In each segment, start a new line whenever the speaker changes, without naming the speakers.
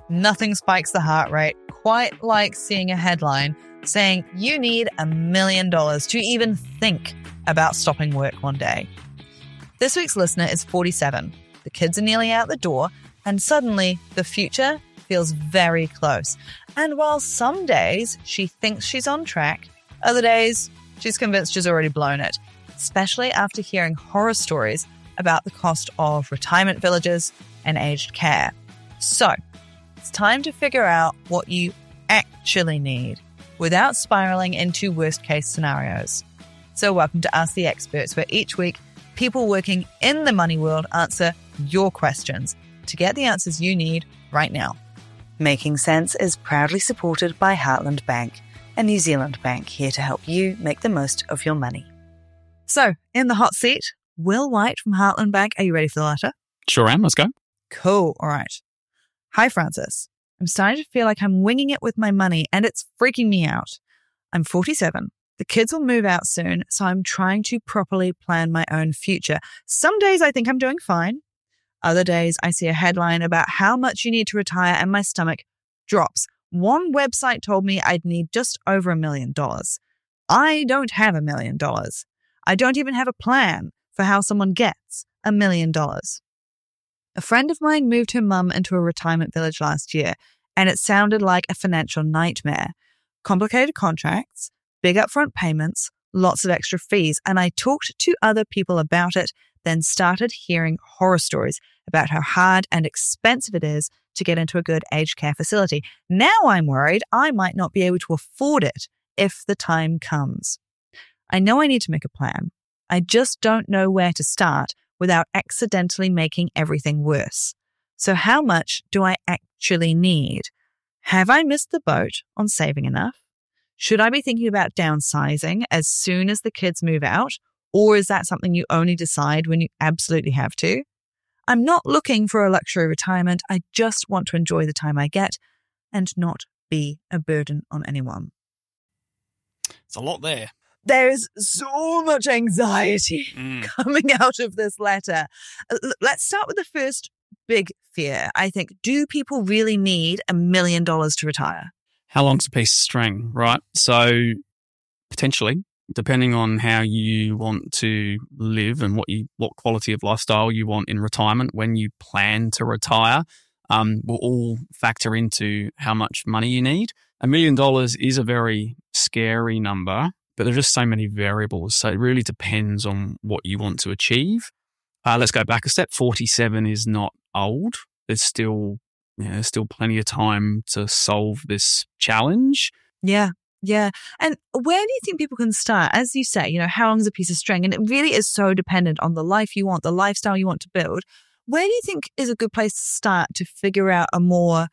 Nothing spikes the heart rate quite like seeing a headline saying you need $1 million to even think about stopping work one day. This week's listener is 47. The kids are nearly out the door, and suddenly the future feels very close. And while some days she thinks she's on track, other days she's convinced she's already blown it, especially after hearing horror stories about the cost of retirement villages and aged care. So, it's time to figure out what you actually need without spiraling into worst-case scenarios. So welcome to Ask the Experts, where each week people working in the money world answer your questions to get the answers you need right now. Making Sense is proudly supported by Heartland Bank, a New Zealand bank here to help you make the most of your money. So, in the hot seat, Will White from Heartland Bank. Are you ready for the letter?
Sure am. Let's go.
Cool. All right. Hi, Francis. I'm starting to feel like I'm winging it with my money and it's freaking me out. I'm 47. The kids will move out soon, so I'm trying to properly plan my own future. Some days I think I'm doing fine. Other days I see a headline about how much you need to retire and my stomach drops. One website told me I'd need just over $1 million. I don't have $1 million. I don't even have a plan for how someone gets $1 million. A friend of mine moved her mum into a retirement village last year, and it sounded like a financial nightmare. Complicated contracts, big upfront payments, lots of extra fees, and I talked to other people about it, then started hearing horror stories about how hard and expensive it is to get into a good aged care facility. Now I'm worried I might not be able to afford it if the time comes. I know I need to make a plan. I just don't know where to start without accidentally making everything worse. So how much do I actually need? Have I missed the boat on saving enough? Should I be thinking about downsizing as soon as the kids move out? Or is that something you only decide when you absolutely have to? I'm not looking for a luxury retirement. I just want to enjoy the time I get and not be a burden on anyone.
It's a lot there.
There's so much anxiety coming out of this letter. Let's start with the first big fear. I think, do people really need $1 million to retire?
How long's a piece of string, right? So potentially, depending on how you want to live and what quality of lifestyle you want in retirement when you plan to retire, will all factor into how much money you need. $1 million is a very scary number, but there are just so many variables. So it really depends on what you want to achieve. Let's go back a step. 47 is not old. There's still plenty of time to solve this challenge.
Yeah. And where do you think people can start? As you say, how long is a piece of string? And it really is so dependent on the life you want, the lifestyle you want to build. Where do you think is a good place to start to figure out a more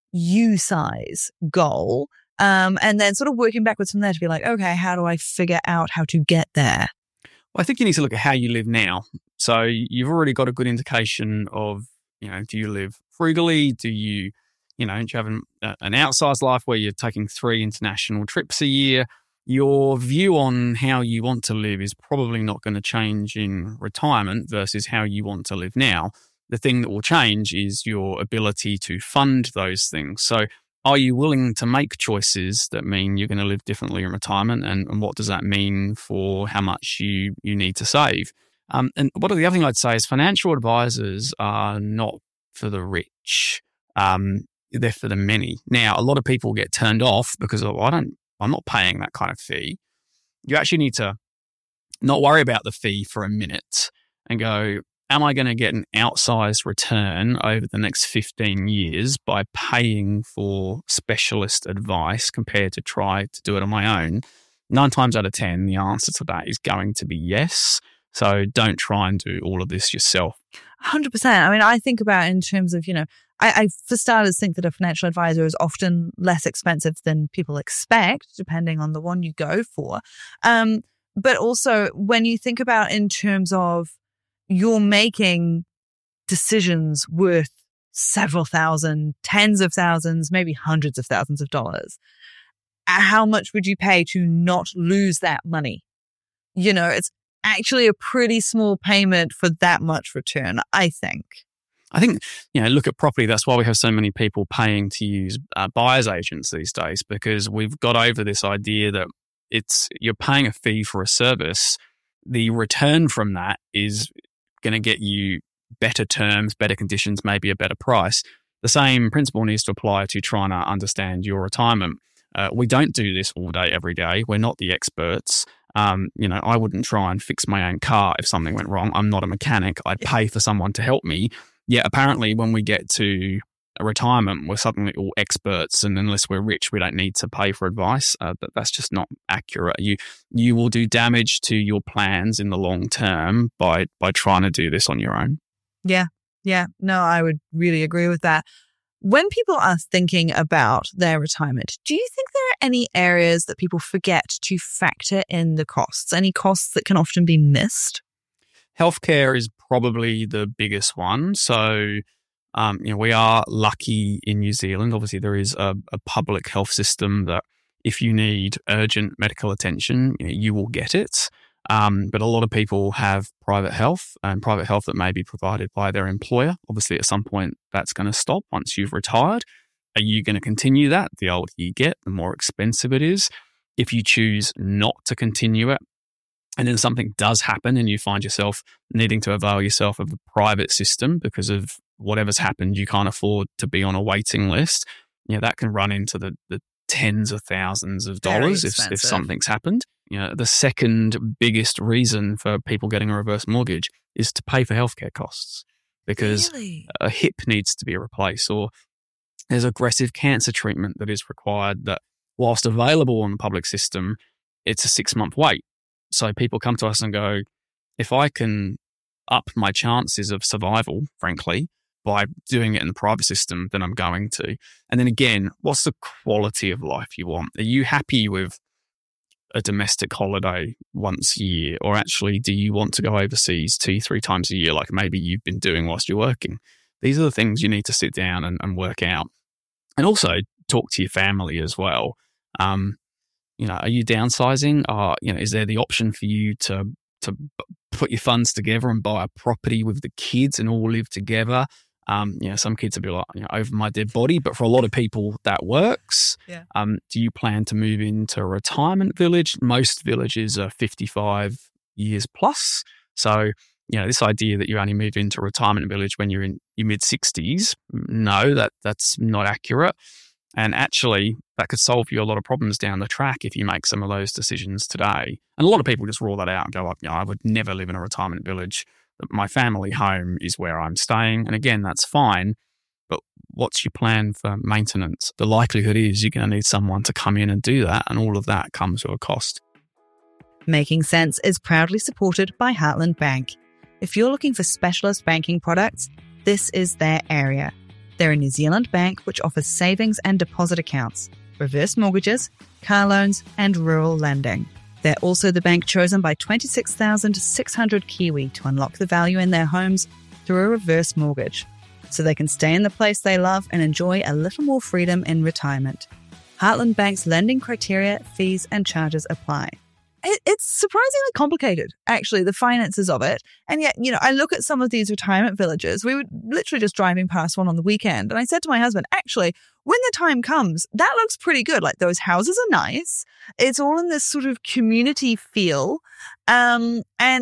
you-size goal? And then sort of working backwards from there to be like, okay, how do I figure out how to get there?
Well, I think you need to look at how you live now. So you've already got a good indication of, do you live frugally? Do you have an outsized life where you're taking 3 international trips a year? Your view on how you want to live is probably not going to change in retirement versus how you want to live now. The thing that will change is your ability to fund those things. So are you willing to make choices that mean you're going to live differently in retirement? And what does that mean for how much you need to save? And the other thing I'd say is financial advisors are not for the rich. They're for the many. Now, a lot of people get turned off because I'm not paying that kind of fee. You actually need to not worry about the fee for a minute and go, am I going to get an outsized return over the next 15 years by paying for specialist advice compared to try to do it on my own? 9 times out of 10, the answer to that is going to be yes. So don't try and do all of this yourself.
100%. I mean, I think about in terms of, I for starters think that a financial advisor is often less expensive than people expect, depending on the one you go for. But also when you think about in terms of you're making decisions worth several thousand, tens of thousands, maybe hundreds of thousands of dollars, how much would you pay to not lose that money? It's actually a pretty small payment for that much return, I think.
I think, look at property. That's why we have so many people paying to use buyer's agents these days, because we've got over this idea that you're paying a fee for a service. The return from that is going to get you better terms, better conditions, maybe a better price. The same principle needs to apply to trying to understand your retirement. We don't do this all day, every day. We're not the experts. I wouldn't try and fix my own car if something went wrong. I'm not a mechanic. I'd pay for someone to help me. Yet apparently when we get to a retirement, we're suddenly all experts, and unless we're rich, we don't need to pay for advice. But that's just not accurate. You will do damage to your plans in the long term by trying to do this on your own.
Yeah. No, I would really agree with that. When people are thinking about their retirement, do you think there are any areas that people forget to factor in the costs? Any costs that can often be missed?
Healthcare is probably the biggest one. So, we are lucky in New Zealand. Obviously, there is a public health system that if you need urgent medical attention, you will get it. But a lot of people have private health that may be provided by their employer. Obviously, at some point, that's going to stop once you've retired. Are you going to continue that? The older you get, the more expensive it is. If you choose not to continue it, and then something does happen and you find yourself needing to avail yourself of a private system because of whatever's happened, you can't afford to be on a waiting list, that can run into the tens of thousands of dollars if something's happened. The second biggest reason for people getting a reverse mortgage is to pay for healthcare costs, because a hip needs to be replaced, or there's aggressive cancer treatment that is required that, whilst available on the public system, it's a 6-month wait. So people come to us and go, if I can up my chances of survival, frankly, by doing it in the private system, then I'm going to. And then again, what's the quality of life you want? Are you happy with a domestic holiday once a year? Or actually, do you want to go overseas 2-3 times a year, like maybe you've been doing whilst you're working? These are the things you need to sit down and work out. And also talk to your family as well. Are you downsizing? Is there the option for you to put your funds together and buy a property with the kids and all live together? Some kids will be like, over my dead body, but for a lot of people that works.
Yeah.
Do you plan to move into a retirement village? Most villages are 55 years plus. So, this idea that you only move into a retirement village when you're in your mid-60s, no, that's not accurate. And actually, that could solve you a lot of problems down the track if you make some of those decisions today. And a lot of people just rule that out and go, I would never live in a retirement village. My family home is where I'm staying. And again, that's fine. But what's your plan for maintenance? The likelihood is you're going to need someone to come in and do that. And all of that comes with a cost.
Making Sense is proudly supported by Heartland Bank. If you're looking for specialist banking products, this is their area. They're a New Zealand bank which offers savings and deposit accounts, reverse mortgages, car loans, and rural lending. They're also the bank chosen by 26,600 Kiwi to unlock the value in their homes through a reverse mortgage, so they can stay in the place they love and enjoy a little more freedom in retirement. Heartland Bank's lending criteria, fees, and charges apply. It's surprisingly complicated, actually, the finances of it. And yet, I look at some of these retirement villages. We were literally just driving past one on the weekend. And I said to my husband, actually, when the time comes, that looks pretty good. Like, those houses are nice. It's all in this sort of community feel. And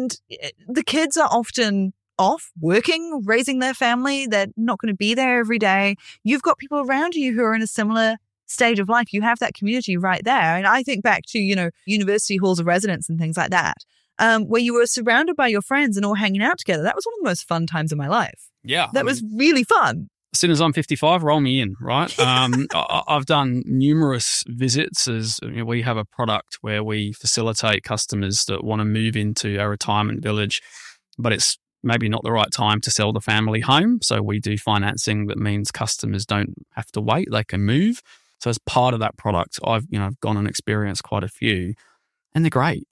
the kids are often off working, raising their family. They're not going to be there every day. You've got people around you who are in a similar stage of life. You have that community right there. And I think back to, university halls of residence and things like that, where you were surrounded by your friends and all hanging out together. That was one of the most fun times of my life.
Yeah.
That was really fun.
As soon as I'm 55, roll me in, right? I've done numerous visits as we have a product where we facilitate customers that want to move into a retirement village, but it's maybe not the right time to sell the family home. So we do financing that means customers don't have to wait, they can move. So as part of that product, I've gone and experienced quite a few, and they're great.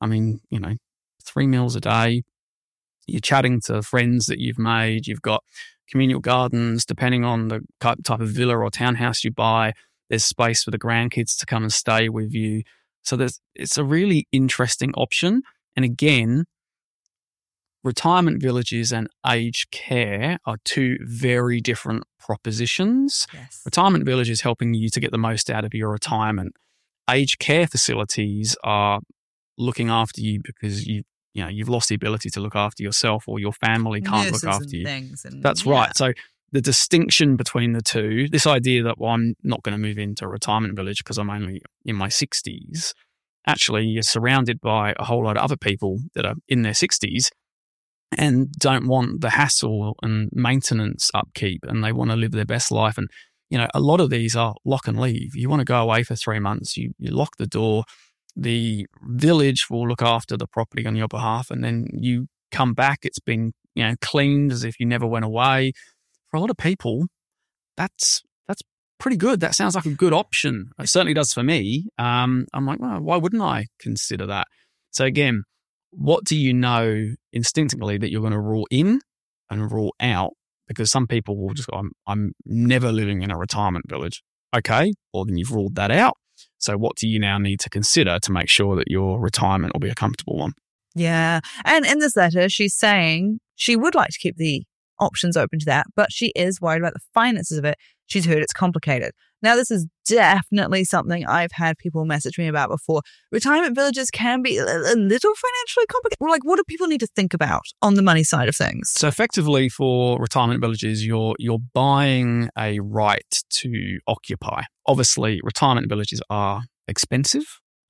3 meals a day, you're chatting to friends that you've made, you've got communal gardens, depending on the type of villa or townhouse you buy, there's space for the grandkids to come and stay with you. So it's a really interesting option. And again, retirement villages and aged care are two very different propositions.
Yes.
Retirement village is helping you to get the most out of your retirement. Aged care facilities are looking after you because you've lost the ability to look after yourself, or your family can't
Nurses
look after you. That's
yeah.
right. So the distinction between the two, this idea that, well, I'm not going to move into a retirement village because I'm only in my 60s. Actually, you're surrounded by a whole lot of other people that are in their 60s and don't want the hassle and maintenance upkeep, and they want to live their best life. And, a lot of these are lock and leave. You want to go away for 3 months, you lock the door, the village will look after the property on your behalf, and then you come back, it's been, cleaned as if you never went away. For a lot of people, that's pretty good. That sounds like a good option. It certainly does for me. I'm like, well, why wouldn't I consider that? So again, what do you know instinctively that you're going to rule in and rule out? Because some people will just go, I'm never living in a retirement village. Okay, well, then you've ruled that out. So what do you now need to consider to make sure that your retirement will be a comfortable one?
Yeah. And in this letter, she's saying she would like to keep the options open to that, but she is worried about the finances of it. She's heard it's complicated. Now, this is definitely something I've had people message me about before. Retirement villages can be a little financially complicated. Like, what do people need to think about on the money side of things? So
effectively, for retirement villages, you're buying a right to occupy. Obviously, retirement villages are expensive.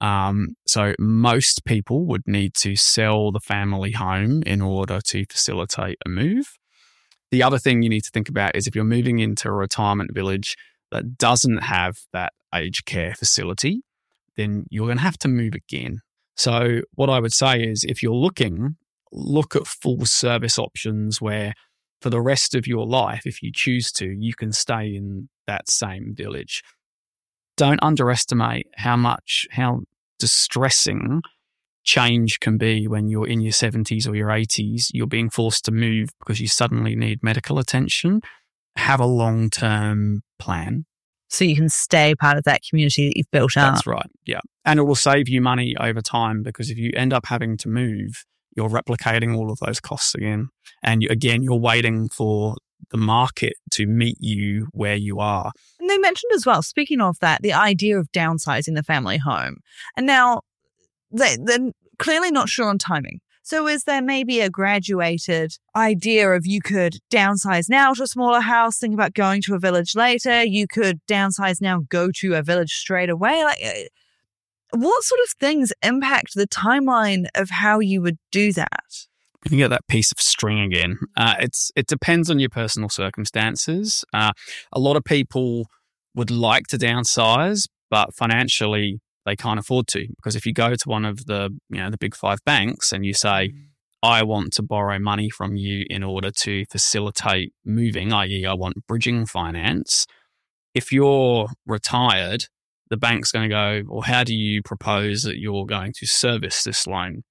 So most people would need to sell the family home in order to facilitate a move. The other thing you need to think about is if you're moving into a retirement village that doesn't have that aged care facility, then you're going to have to move again. So what I would say is, if you're look at full service options where for the rest of your life, if you choose to, you can stay in that same village. Don't underestimate how distressing change can be when you're in your 70s or your 80s. You're being forced to move because you suddenly need medical attention. Have a long-term plan.
So you can stay part of that community that you've built up.
That's right, yeah. And it will save you money over time, because if you end up having to move, you're replicating all of those costs again. And you're waiting for the market to meet you where you are.
And they mentioned as well, speaking of that, the idea of downsizing the family home. And now they're clearly not sure on timing. So is there maybe a graduated idea of you could downsize now to a smaller house, think about going to a village later? You could downsize now, go to a village straight away. Like, what sort of things impact the timeline of how you would do that?
You get that piece of string again. It depends on your personal circumstances. A lot of people would like to downsize, but financially they can't afford to, because if you go to one of the big 5 banks and you say, I want to borrow money from you in order to facilitate moving, i.e. I want bridging finance. If you're retired, the bank's going to go, well, how do you propose that you're going to service this loan?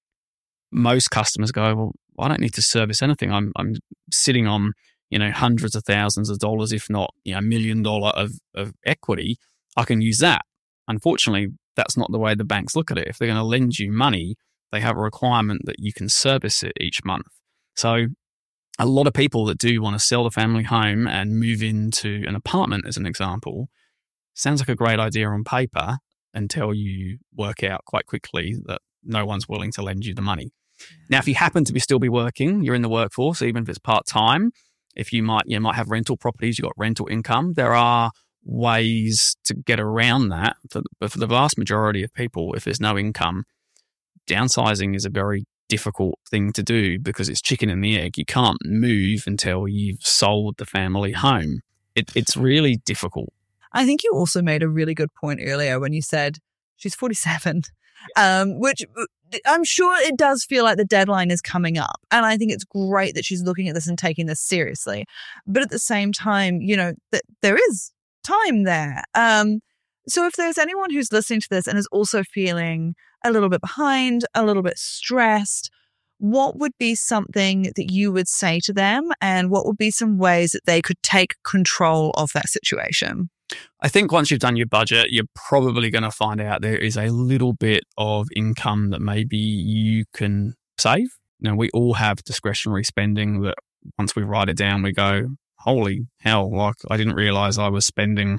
Most customers go, well, I don't need to service anything. I'm sitting on, hundreds of thousands of dollars, if not, $1 million of equity. I can use that. Unfortunately, that's not the way the banks look at it. If they're going to lend you money, they have a requirement that you can service it each month. So a lot of people that do want to sell the family home and move into an apartment, as an example, sounds like a great idea on paper until you work out quite quickly that no one's willing to lend you the money. Now, if you happen to still be working, you're in the workforce, even if it's part-time, if you might have rental properties, you've got rental income, there are ways to get around that. But for the vast majority of people, if there's no income, downsizing is a very difficult thing to do because it's chicken and the egg. You can't move until you've sold the family home. It's really difficult.
I think you also made a really good point earlier when you said she's 47, which I'm sure it does feel like the deadline is coming up. And I think it's great that she's looking at this and taking this seriously. But at the same time, there is time there. So if there's anyone who's listening to this and is also feeling a little bit behind, a little bit stressed, what would be something that you would say to them? And what would be some ways that they could take control of that situation?
I think once you've done your budget, you're probably going to find out there is a little bit of income that maybe you can save. we all have discretionary spending that once we write it down, we go, holy hell, like I didn't realize I was spending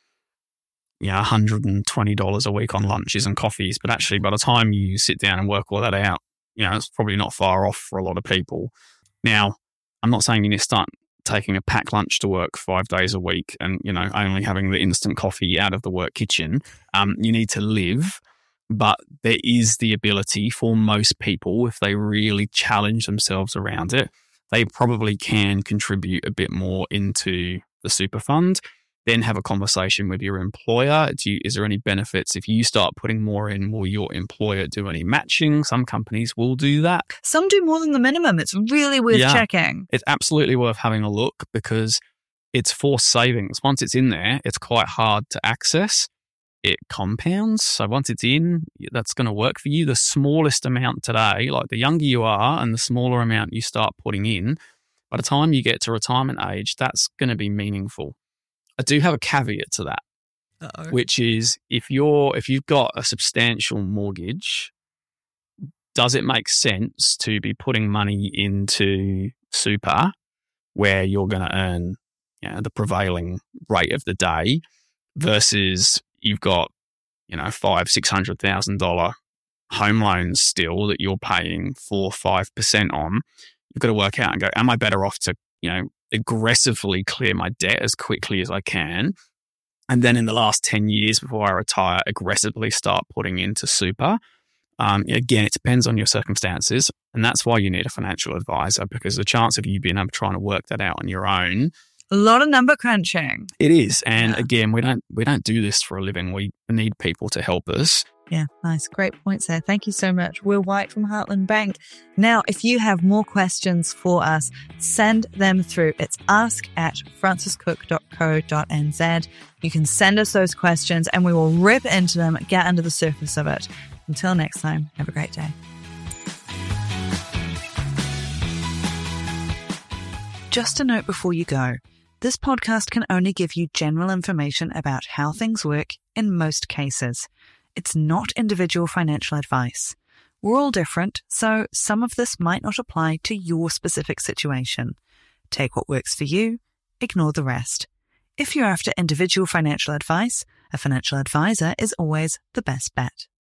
$120 a week on lunches and coffees. But actually, by the time you sit down and work all that out, it's probably not far off for a lot of people. Now, I'm not saying you need to start taking a packed lunch to work 5 days a week and, only having the instant coffee out of the work kitchen. You need to live, but there is the ability for most people, if they really challenge themselves around it, they probably can contribute a bit more into the super fund. Then have a conversation with your employer. Is there any benefits? If you start putting more in, will your employer do any matching? Some companies will do that.
Some do more than the minimum. It's really worth checking.
It's absolutely worth having a look because it's forced savings. Once it's in there, it's quite hard to access. It compounds. So once it's in, that's going to work for you. The smallest amount today, like the younger you are and the smaller amount you start putting in, by the time you get to retirement age, that's going to be meaningful. I do have a caveat to that, which is if you've got a substantial mortgage, does it make sense to be putting money into super where you're going to earn the prevailing rate of the day versus you've got $500,000-$600,000 home loans still that you're paying 4-5% on? You've got to work out and go, am I better off to aggressively clear my debt as quickly as I can, and then in the last 10 years before I retire, aggressively start putting into super? Again, it depends on your circumstances, and that's why you need a financial advisor, because the chance of you being able to try and work that out on your own,
a lot of number crunching.
It is, and again, we don't do this for a living. We need people to help us.
Yeah, nice. Great points there. Thank you so much. Will White from Heartland Bank. Now, if you have more questions for us, send them through. It's ask@franciscook.co.nz. You can send us those questions and we will rip into them, get under the surface of it. Until next time, have a great day. Just a note before you go. This podcast can only give you general information about how things work in most cases. It's not individual financial advice. We're all different, so some of this might not apply to your specific situation. Take what works for you, ignore the rest. If you're after individual financial advice, a financial advisor is always the best bet.